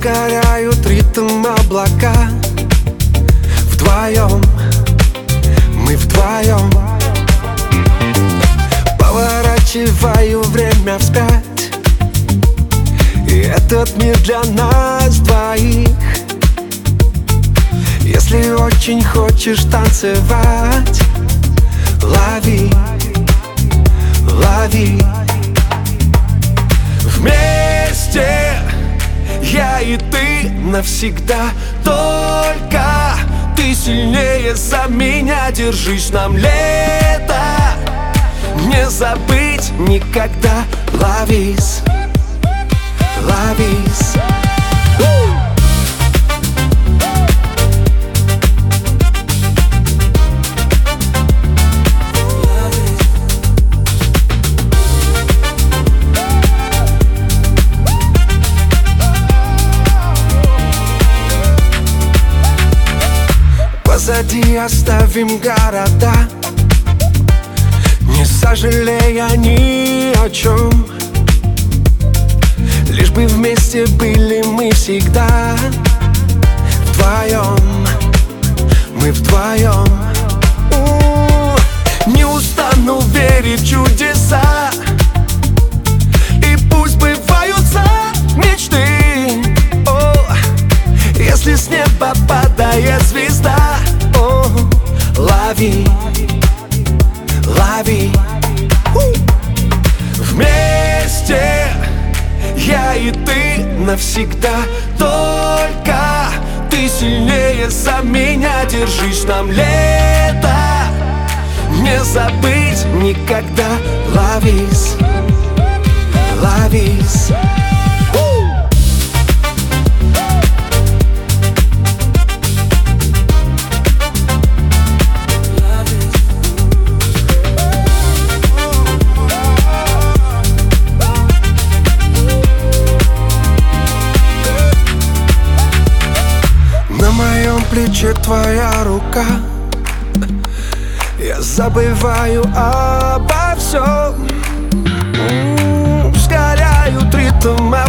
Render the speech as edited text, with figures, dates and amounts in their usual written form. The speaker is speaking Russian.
ускоряют ритм облака. Вдвоем, мы вдвоем. Поворачиваю время вспять, и этот мир для нас двоих. Если очень хочешь танцевать, лови, лови. Вместе я и ты навсегда. Только ты сильнее за меня. Держись, нам лето не забыть никогда. Ловись, ловись. Позади оставим города, не сожалея ни о чем. Лишь бы вместе были мы всегда. Вдвоем, мы вдвоем. Не устану верить в чудеса, и пусть сбываются мечты. Если с неба падает звезда, лови, лови. Вместе я и ты навсегда. Только ты сильнее за меня. Держись, нам лето не забыть никогда. Ловись, ловись. На моем плече твоя рука. Я забываю обо всем. Ускоряют ритм